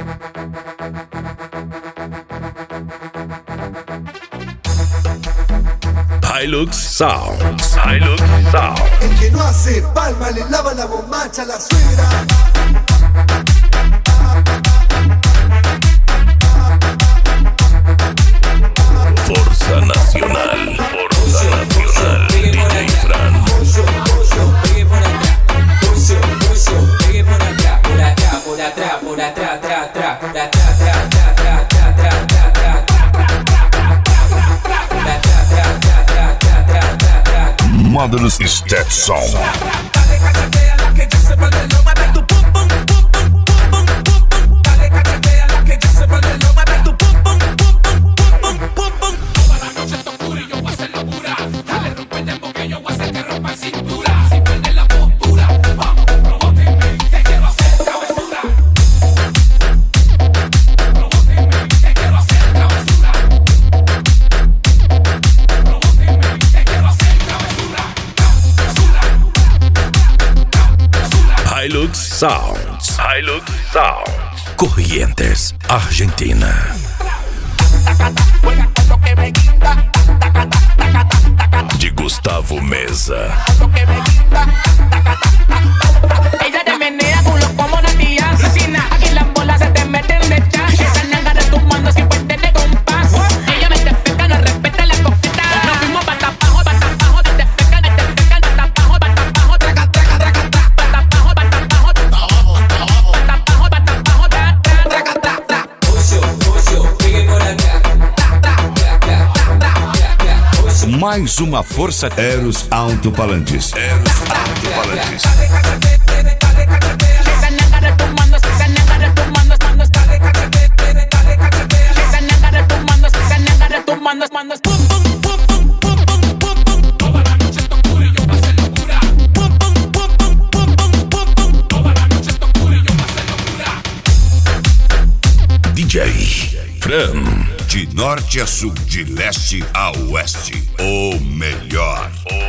Hilux Sounds. Hilux Sounds. El que no hace palma le lava la bombacha a la suegra. Forza Nacional. Forza Nacional. DJ Fran. Pegue por atrás. Pegue por atrás. Por atrás, por atrás, por atrás, atrás, atrás, por atrás, atrás, atrás, atrás, atrás, atrás, atrás. Mother's Step Song. Dale cachetea la que ya se bailó, mueve tu pum pum pum pum pum pum pum. Dale cachetea la que ya se bailó, mueve tu pum pum pum pum pum pum pum. Toda la noche está oscura y yo voy a hacer locura. Dale rompe el dembow que yo voy a hacer que rompa cintura. Sin perder la postura, vamos, provóquenme, te quiero hacer travesura. Provóquenme, te quiero hacer travesura. Provóquenme, te quiero hacer travesura. Hilux Sounds. Hilux Sounds. Corrientes, Argentina. De Gustavo Meza. Ella te menea culo como una tía asesina. Aquí las bolas se te meten de chat. Esa nalga de tus manos siempre tiene compás. Ella me te feca, no respeta la coqueta. Nos fuimos bata abajo, te feca, bata abajo, traca, traca, traca, traca. Bata abajo, traca, traca. Pegue por atrás. Mais uma força Eros Alto-Falantes. Eros Alto-Falantes. Esa nalga de tus manos, esa nalga de tus manos, manos. Esa nalga de tus manos, esa nalga de tus manos, manos. Pum, pum, pum, pum, pum, pum, pum, pum. Toda la noche está oscura y yo voy a hacer locura. Pum, pum, pum, pum, pum, pum, pum, pum. Toda la noche está oscura y yo voy a hacer locura. DJ Fran. De norte a sul, de leste a oeste, o melhor.